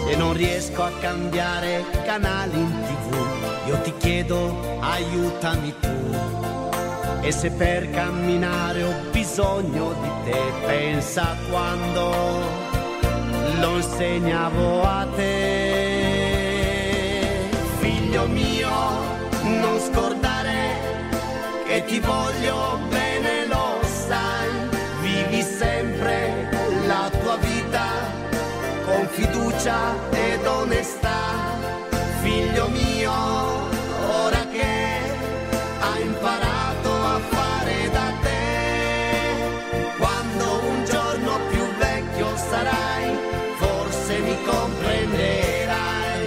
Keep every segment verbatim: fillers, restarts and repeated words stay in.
e non riesco a cambiare canale in tv. Io ti chiedo aiutami tu, e se per camminare ho bisogno di te, pensa quando lo insegnavo a te. Figlio mio, non scordare che ti voglio bene, lo sai, vivi sempre la tua vita con fiducia ed onestà. Figlio mio, ora che hai imparato a fare da te, quando un giorno più vecchio sarai, forse mi comprenderai.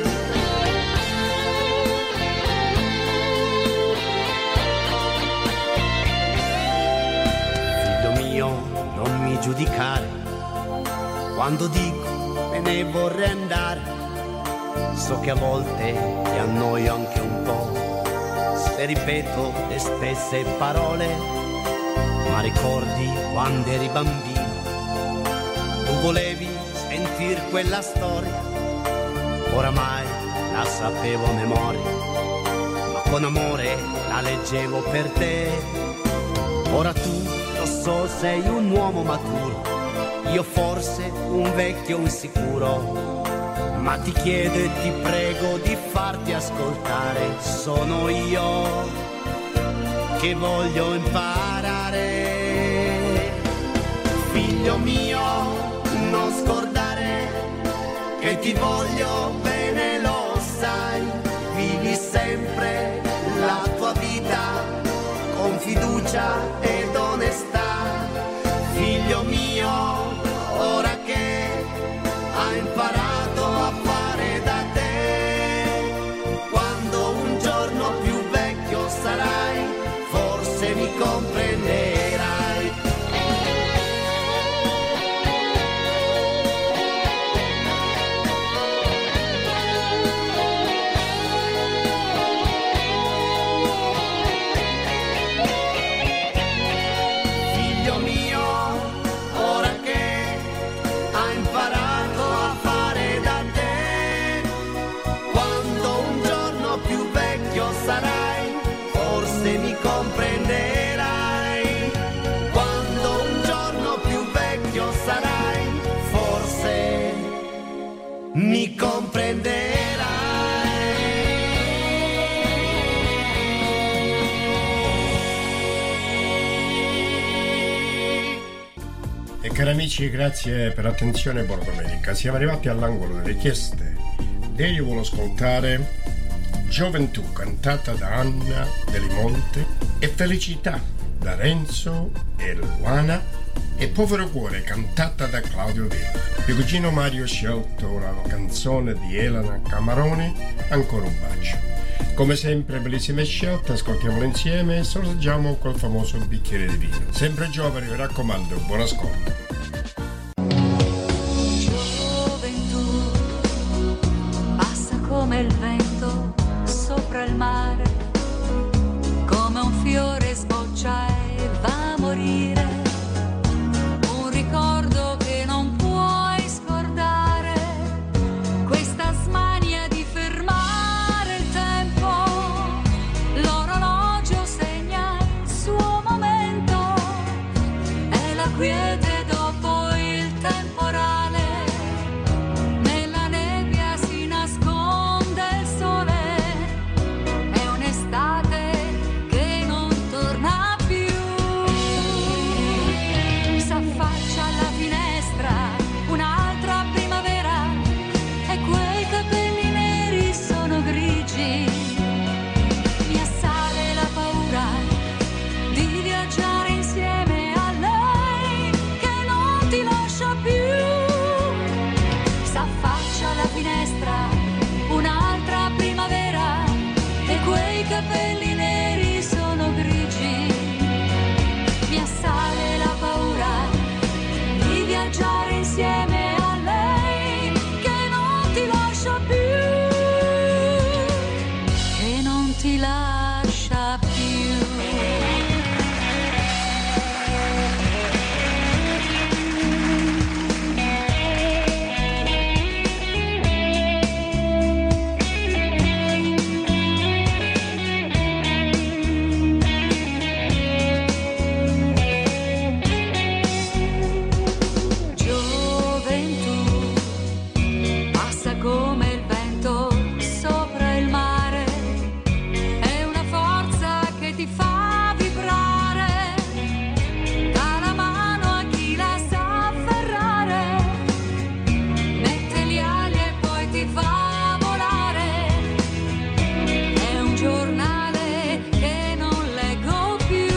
Figlio mio, non mi giudicare quando dico me ne vorrei andare. So che a volte ti annoio anche un po' se ripeto le stesse parole, ma ricordi quando eri bambino, tu volevi sentir quella storia, oramai la sapevo a memoria, ma con amore la leggevo per te. Ora tu, lo so, sei un uomo maturo, io forse un vecchio insicuro, ma ti chiedo e ti prego di farti ascoltare, sono io che voglio imparare. Figlio mio, non scordare che ti voglio bene, lo sai, vivi sempre la tua vita con fiducia ed onestà. Figlio mio, ora che hai imparato a fare da te, quando un giorno più vecchio sarai, forse mi comprenderai. Figlio mio, ora che hai imparato a fare da te, quando un giorno più vecchio sarai, forse mi comprenderai. Quando un giorno più vecchio sarai, forse mi comprenderai. E cari amici, grazie per l'attenzione e buona domenica. Siamo arrivati all'angolo delle richieste. E io voglio ascoltare Gioventù, cantata da Anna Delimonte, e Felicità da Renzo e Luana, e Povero Cuore, cantata da Claudio Villa. Mio cugino Mario ha scelto la canzone di Elena Camaroni, Ancora un bacio. Come sempre, bellissime scelte, ascoltiamole insieme e sorseggiamo quel famoso bicchiere di vino. Sempre giovani, vi raccomando, buon ascolto. Gioventù passa come il vento sopra il mare, come un fiore sboccia e va a morire, un ricordo che non puoi scordare, questa smania di fermare il tempo, l'orologio segna il suo momento, è la quiete dopo il temporale, nella nebbia si nasconde il sole, è un'estate che non torna più, s'affaccia alla finestra un'altra primavera e quei capelli neri sono grigi, mi assale la paura di viaggiare insieme a lei che non ti lascia più, s'affaccia alla finestra un'altra primavera e quei capelli neri sono grigi, mi assale la paura di viaggiare insieme a lei che non ti lascia più, che non ti lascia più. come il vento sopra il mare, è una forza che ti fa vibrare, dà la mano a chi la sa afferrare, mette le ali e poi ti fa volare, è un giornale che non leggo più,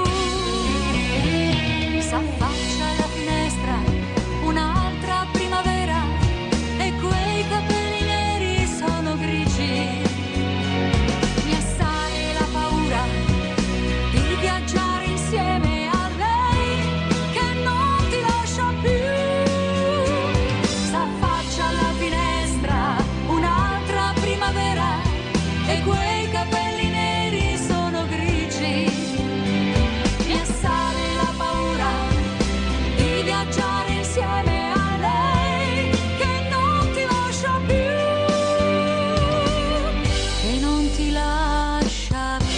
s'affaccia alla finestra un'altra primavera e quei capelli neri sono grigi, mi assale la paura di viaggiare insieme a lei che non ti lascia più, s'affaccia alla finestra un'altra primavera e quei capelli neri sono grigi, mi assale la paura di viaggiare insieme a lei che non ti lascia più, che non ti lascia più.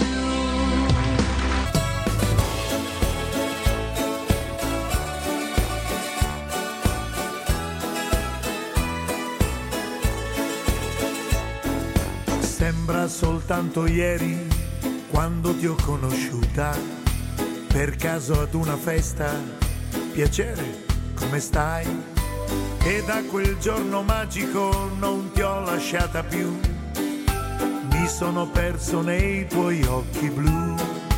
Sembra soltanto ieri quando ti ho conosciuta, per caso ad una festa, piacere, come stai? E da quel giorno magico non ti ho lasciata più, mi sono perso nei tuoi occhi blu.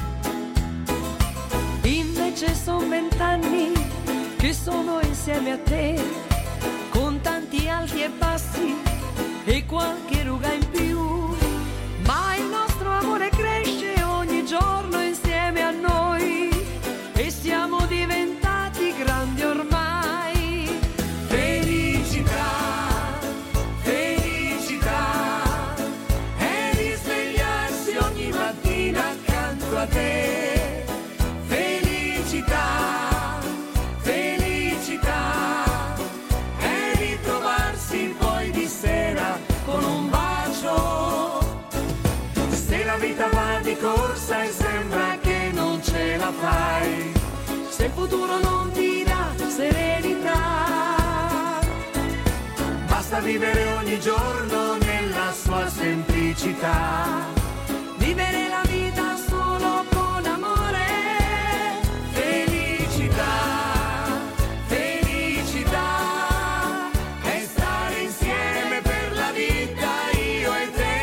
Invece son vent'anni che sono insieme a te, con tanti alti e bassi e qualche ruga in più, ma il nostro amore cresce ogni giorno insieme a noi e siamo diventati grandi ormai. Felicità, felicità, è risvegliarsi ogni mattina accanto a te. Felicità, felicità, è ritrovarsi poi di sera con un bacio. Se la vita va di corsa e sembra che non ce la fai, se il futuro non ti dà serenità, basta vivere ogni giorno nella sua semplicità, vivere la vita solo con amore. Felicità, felicità, è stare insieme per la vita io e te.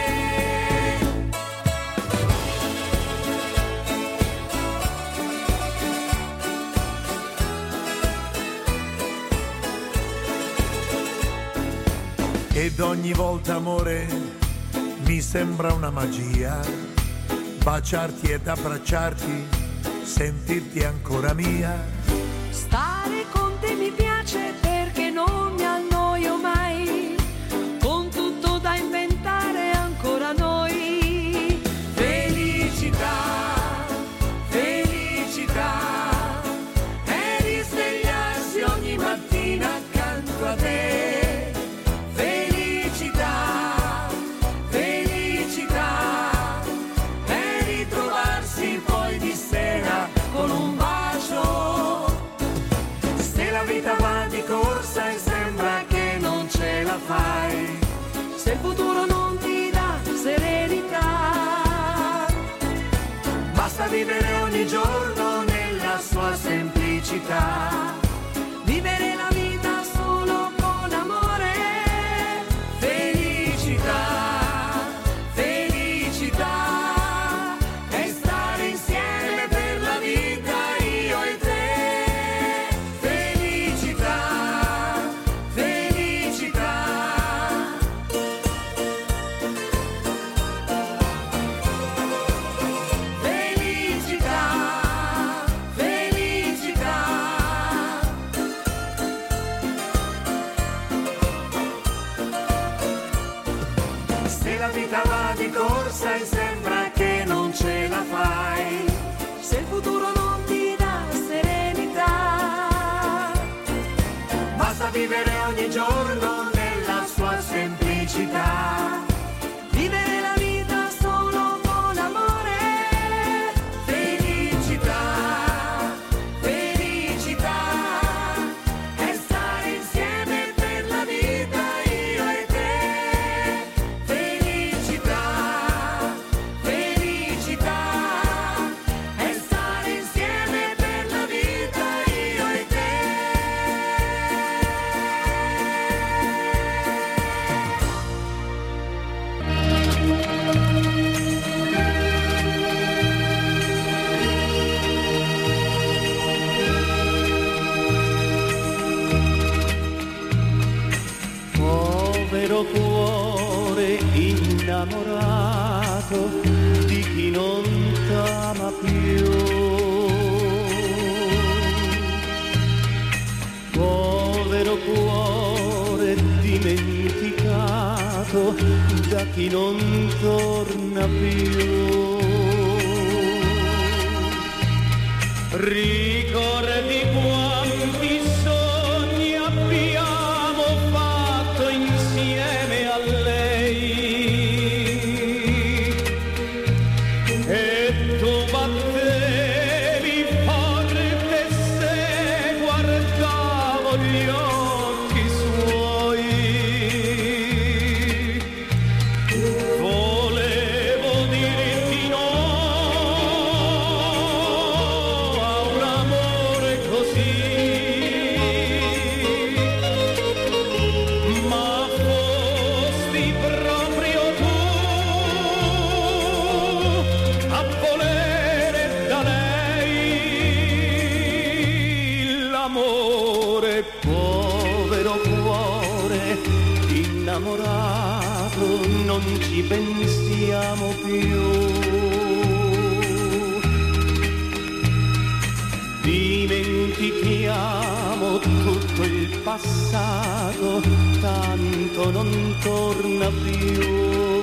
Ed ogni volta, amore, mi sembra una magia, baciarti ed abbracciarti, sentirti ancora mia. Stare con te mi piace perché non mi annoio mai, con tutto da inventare ancora noi. Felicità, felicità, è risvegliarsi ogni mattina accanto a te. Felicità, felicità, è ritrovarsi poi di sera con un bacio. Se la vita va di corsa e sembra che non ce la fai, se il futuro non ti dà serenità, basta vivere ogni giorno nella sua semplicità, vivere la vita solo con amore. Felicità, felicità, è stare insieme per la vita io e te. Felicità, felicità, felicità, felicità. Se la vita va di corsa e sembra che non ce la fai, Se il futuro non ti dà serenità, basta vivere ogni giorno nella sua semplicità, vivere la vita solo con amore. Felicità, felicità, è stare insieme per la vita io e povero cuore innamorato di chi non t'ama più. Povero cuore dimenticato da chi non torna più. Ricordi quanti sogni abbiamo fatto insieme a lei e tu battevi forte se guardavo gli occhi suoi. Volevo dirti no a un amore così, ma fosti proprio tu a volere da lei l'amore. Povero cuore innamorato, non ci pensiamo più. Dimentichiamo tutto il passato, tanto non torna più.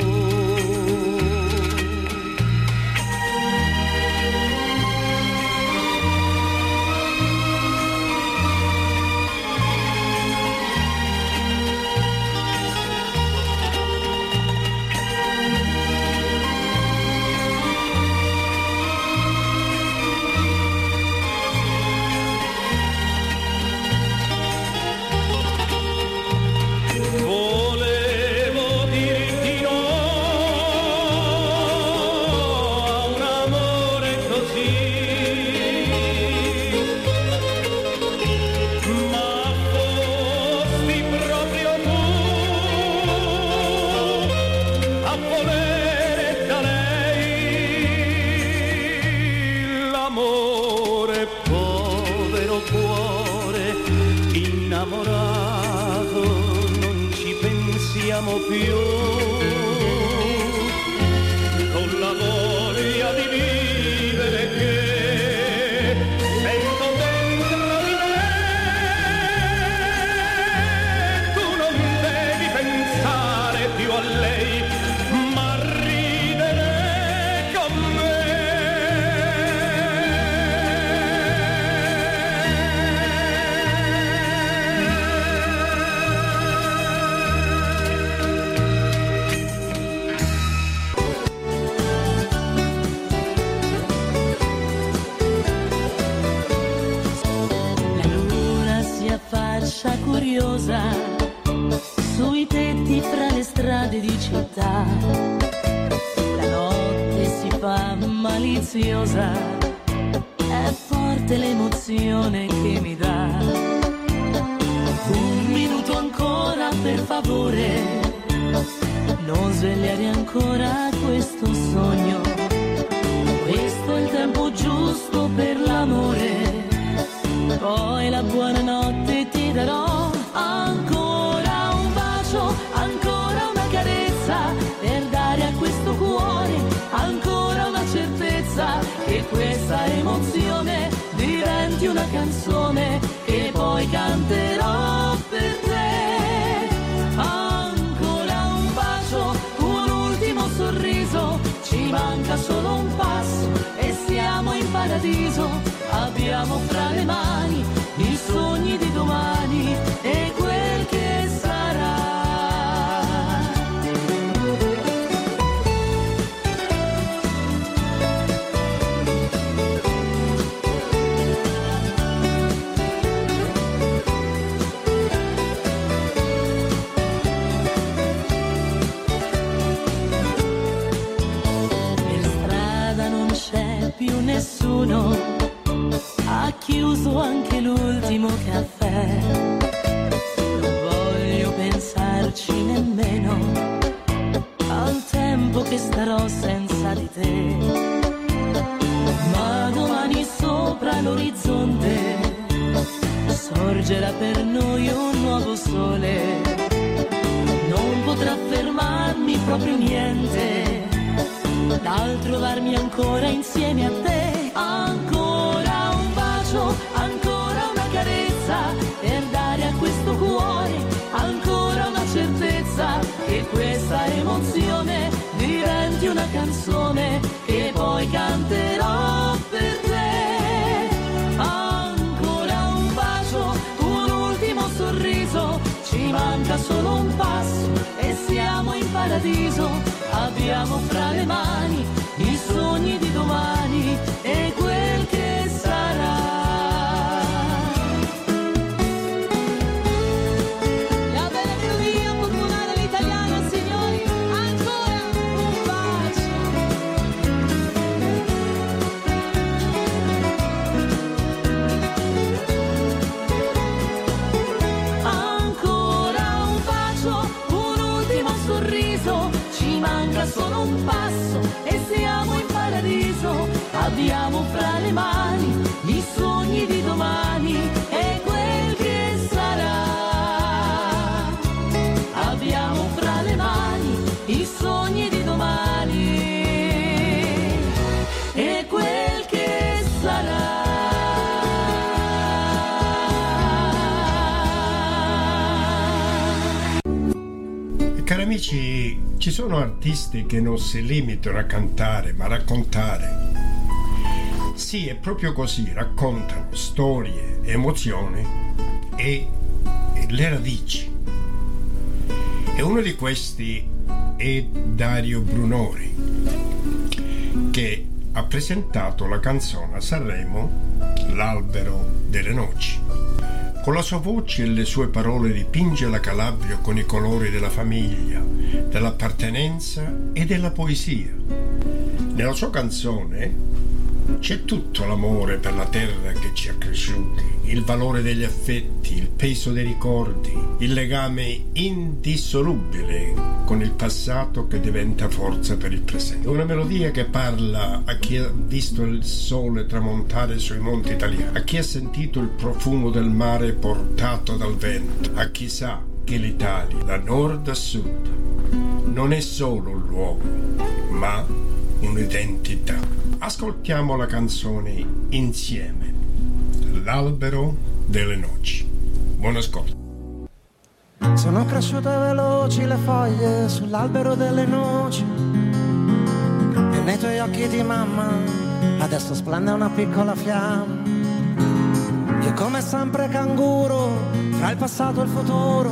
Volevo dirti no a un amore così, ma fosti proprio tu a volere da lei l'amore. Povero cuore innamorato, non ci pensiamo più. Con la voglia di vivere che sento dentro di me, tu non devi pensare più a lei, ma ridere con me. La luna si affaccia curiosa sui tetti fra le strade di città. La notte si fa maliziosa, è forte l'emozione che mi dà. Un minuto ancora per favore, non svegliare ancora questo sogno. Questo è il tempo giusto per l'amore, poi la buonanotte ti darò. Ancora un bacio, ancora una carezza, per dare a questo cuore ancora una certezza che questa emozione diventi una canzone che poi canterò per te. Ancora un bacio, un ultimo sorriso, ci manca solo un passo e siamo in paradiso. Abbiamo fra le mani i sogni di domani e quel che sarà. Per strada non c'è più nessuno, ha chiuso anche l'ultimo caffè. Non voglio pensarci nemmeno al tempo che starò senza di te. Ma domani sopra l'orizzonte sorgerà per noi un nuovo sole. Non proprio niente dal trovarmi ancora insieme a te. Ancora un bacio, ancora una carezza per dare a questo cuore ancora una certezza che questa emozione diventi una canzone che poi canterò per te. Ancora un bacio, un ultimo sorriso, ci manca solo un passo e siamo in paradiso. Abbiamo fra le mani i sogni di domani e quel che sarà. La bella melodia popolare all'italiana, signori, ancora un bacio. Ancora un bacio, un ultimo sorriso, ci manca solo un passo e siamo in paradiso. Abbiamo fra le mani i sogni di domani e quel che sarà. Abbiamo fra le mani i sogni di domani e quel che sarà. Cari amici, ci sono artisti che non si limitano a cantare, ma a raccontare. Sì, è proprio così, raccontano storie, emozioni e, e le radici. E uno di questi è Dario Brunori, che ha presentato la canzone a Sanremo L'albero delle noci. Con la sua voce e le sue parole dipinge la Calabria con i colori della famiglia, dell'appartenenza e della poesia. Nella sua canzone c'è tutto l'amore per la terra che ci ha cresciuti, il valore degli affetti, il peso dei ricordi, il legame indissolubile con il passato che diventa forza per il presente. È una melodia che parla a chi ha visto il sole tramontare sui monti italiani, a chi ha sentito il profumo del mare portato dal vento, a chi sa che l'Italia, da nord a sud, non è solo un luogo, ma un'identità. Ascoltiamo la canzone insieme, L'albero delle noci. Buon ascolto. Sono cresciute veloci le foglie sull'albero delle noci e nei tuoi occhi di mamma adesso splende una piccola fiamma. Io come sempre canguro fra il passato e il futuro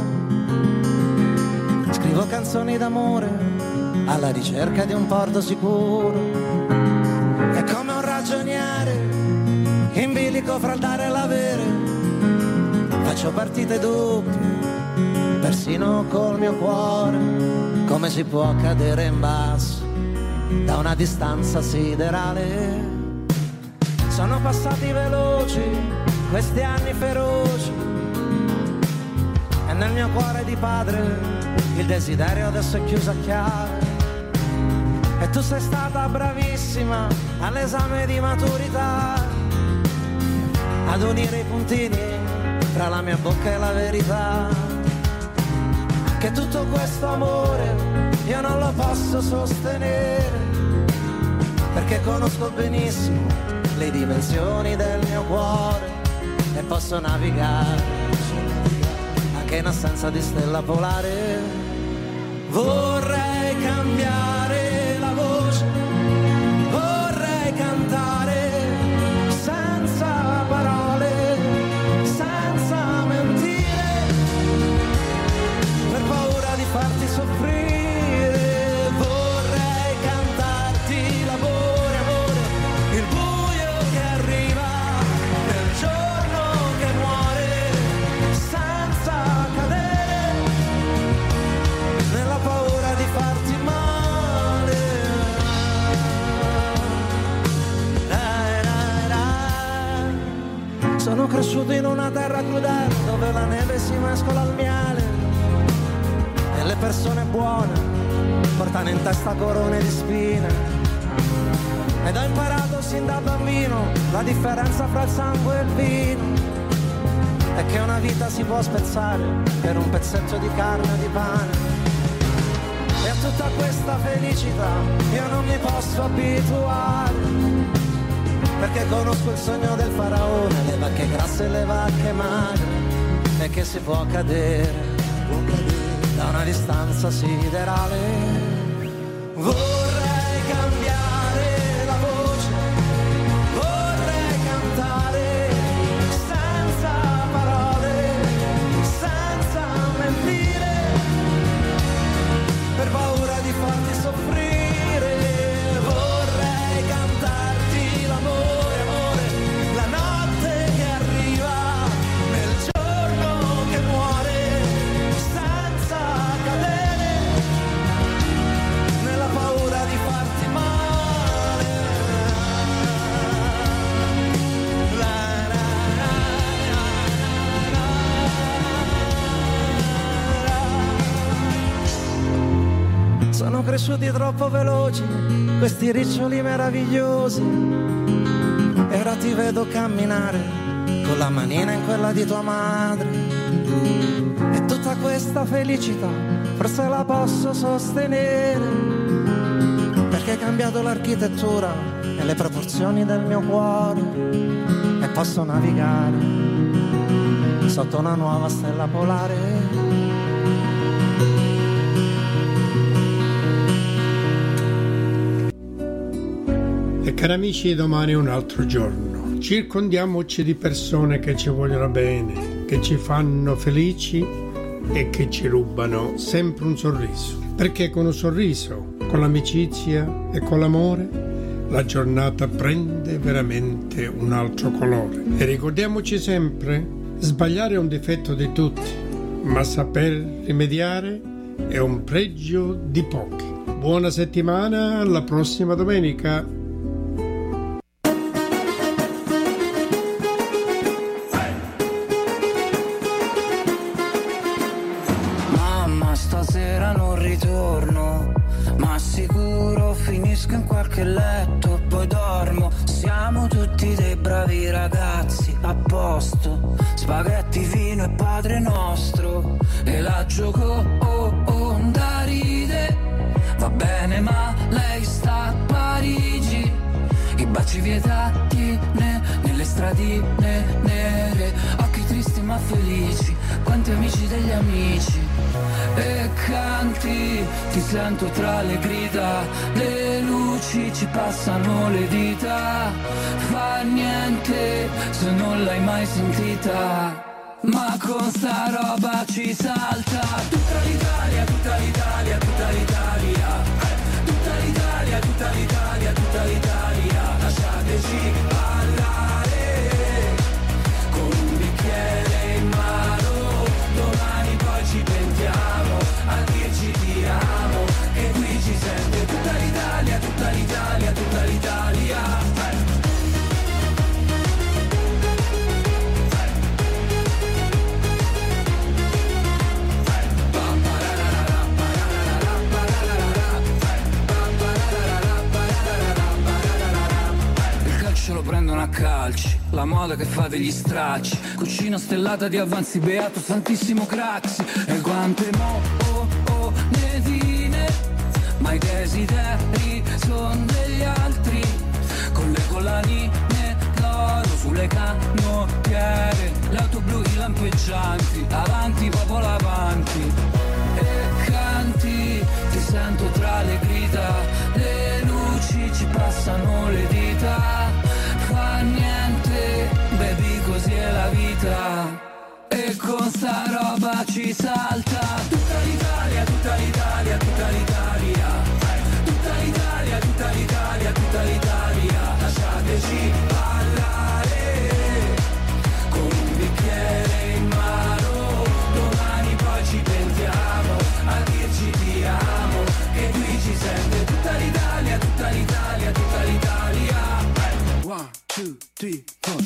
scrivo canzoni d'amore alla ricerca di un porto sicuro. È come un ragioniere in bilico fra il dare e l'avere. Faccio partite doppie persino col mio cuore. Come si può cadere in basso da una distanza siderale? Sono passati veloci questi anni feroci e nel mio cuore di padre il desiderio adesso è chiuso a chiave. E tu sei stata bravissima all'esame di maturità ad unire i puntini tra la mia bocca e la verità. Che tutto questo amore io non lo posso sostenere, perché conosco benissimo le dimensioni del mio cuore e posso navigare anche in assenza di stella polare. Vorrei cambiare la voce, vorrei cantare senza parole, senza mentire, per paura di farti soffrire. Vorrei cantarti l'amore, amore, il buio che arriva nel giorno che muore, senza cadere nella paura di farti male. Dai, dai, dai. Sono cresciuto in una terra crudele dove la neve si mescola al miele e le persone buone portano in testa corone di spine. Ed ho imparato sin da bambino la differenza fra il sangue e il vino, e che una vita si può spezzare per un pezzetto di carne o di pane. E a tutta questa felicità io non mi posso abituare, perché conosco il sogno del faraone, le vacche grasse e le vacche magre, e che si può cadere, può cadere da una distanza siderale. Vorrei cambiare la voce, vorrei cantare senza parole, senza mentire, per paura di farti soffrire. Vorrei cantarti l'amore, amore, la notte che arriva, nel giorno che muore, senza cadere nella paura di farti male. La, la, la, la, la. Sono cresciuti troppo veloci questi riccioli meravigliosi, e ora ti vedo camminare con la manina in quella di tua madre, e tutta questa felicità forse la posso sostenere, perché hai cambiato l'architettura e le proporzioni del mio cuore, e posso navigare sotto una nuova stella polare. E cari amici, domani è un altro giorno. Circondiamoci di persone che ci vogliono bene, che ci fanno felici e che ci rubano sempre un sorriso. Perché con un sorriso, con l'amicizia e con l'amore, la giornata prende veramente un altro colore. E ricordiamoci sempre, sbagliare è un difetto di tutti, ma saper rimediare è un pregio di pochi. Buona settimana, alla prossima domenica. Stasera non ritorno, ma sicuro finisco in qualche letto, poi dormo. Siamo tutti dei bravi ragazzi, a posto, spaghetti, vino e Padre Nostro, e la gioco oh, oh, da ride. Va bene ma lei sta a Parigi, i baci vietati ne, nelle stradine nere, occhi tristi ma felici, quanti amici degli amici. E canti, ti sento tra le grida, le luci ci passano le dita, fa niente se non l'hai mai sentita, ma con sta roba ci salta. Tutta l'Italia, tutta l'Italia, tutta l'Italia, tutta l'Italia, tutta l'Italia, tutta l'Italia, lasciateci ballare con un bicchiere in mano, domani poi ci pentiamo a dirci ti amo, che qui ci sente tutta l'Italia, tutta l'Italia, tutta l'Italia. Il calcio lo prendono a calci, la moda che fa degli stracci, cucina stellata di avanzi, beato santissimo Craxi, e quante mo oh, oh, nedine, ma i desideri son degli altri, con le collanine d'oro sulle canottiere, le auto blu, i lampeggianti, avanti popolo avanti, e canti, ti sento tra le grida, le luci ci passano le dita, fa niente, baby, così è la vita, e con sta roba ci salta. Tutta l'Italia, tutta l'Italia, tutta l'Italia, tutta l'Italia, tutta l'Italia, tutta l'Italia, lasciateci ballare con un bicchiere in mano, domani poi ci pentiamo a dirci ti amo, che qui ci sente tutta l'Italia, tutta l'Italia, tutta l'Italia. One, two, three, four.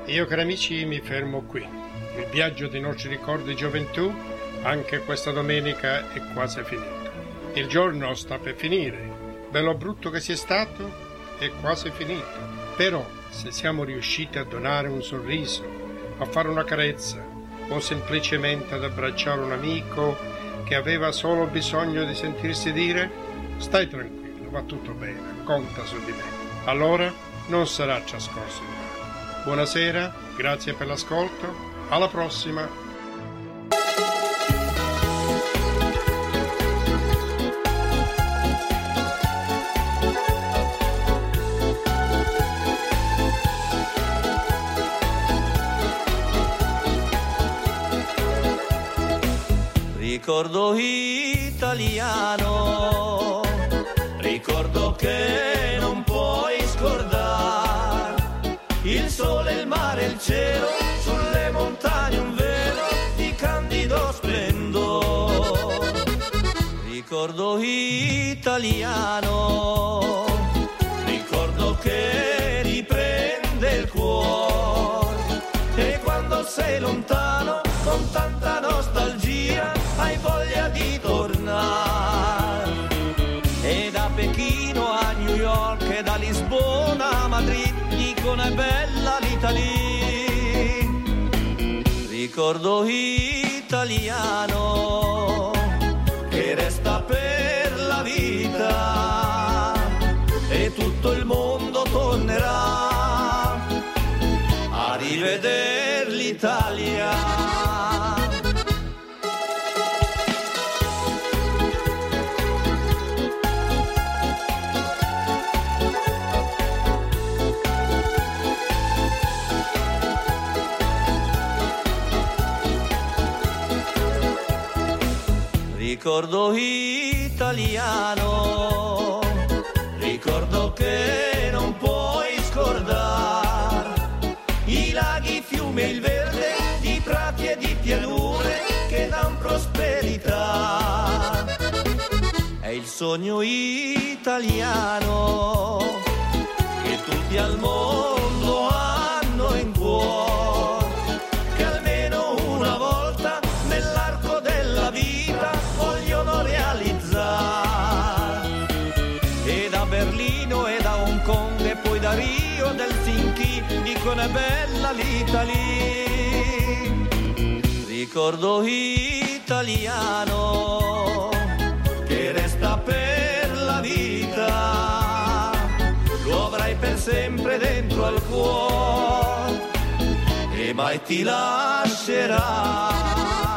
Io, cari amici, mi fermo qui. Il viaggio dei nostri ricordi di gioventù, anche questa domenica, è quasi finito. Il giorno sta per finire. Bello brutto che sia stato, è quasi finito. Però, se siamo riusciti a donare un sorriso, a fare una carezza, o semplicemente ad abbracciare un amico che aveva solo bisogno di sentirsi dire «Stai tranquillo, va tutto bene, conta su di me», allora non sarà trascorso in vano. Buonasera, grazie per l'ascolto, alla prossima! Ricordo italiano, ricordo che non puoi scordare il sole, il mare, il cielo, sulle montagne un velo di candido splendore. Ricordo italiano, ricordo che riprende il cuore e quando sei lontano con tanta nostalgia hai voglia di tornare. E da Pechino a New York e da Lisbona a Madrid dicono è bella l'Italia. Ricordo italiano che resta per la vita e tutto il mondo tornerà a rivedere l'Italia. Ricordo italiano, ricordo che non puoi scordare i laghi, i fiumi e il verde, di prati e di pianure che dan prosperità. È il sogno italiano che tutti al mondo hanno in cuore, che almeno una volta nell'arco della vita vogliono realizzare. E da Berlino e da Hong Kong e poi da Rio del Helsinki dicono è bella l'Italia. Ricordo italiano che resta per la vita, lo avrai per sempre dentro al cuore e mai ti lascerà.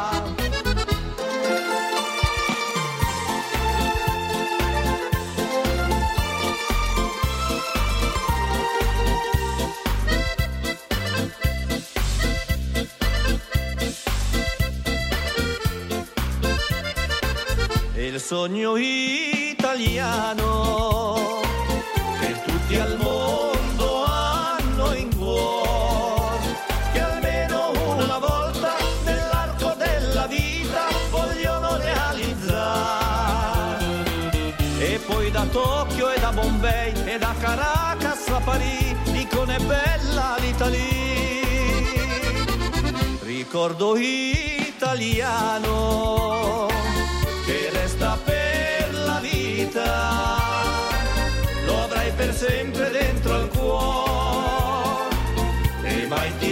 Il sogno italiano che tutti al mondo hanno in cuore, che almeno una volta nell'arco della vita vogliono realizzare. E poi da Tokyo e da Bombay e da Caracas a Parigi dicono è bella l'Italia. Ricordo italiano che resta per la vita, lo avrai per sempre dentro al cuore e mai ti